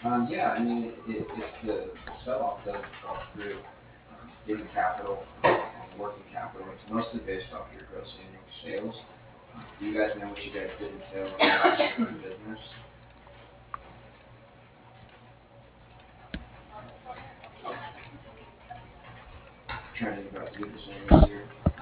Yeah, I mean, if the sell-off doesn't fall through, given capital and working capital, it's mostly based off your gross annual sales. Do you guys know what you guys did in sales last year for business? Trending about to do the same this year.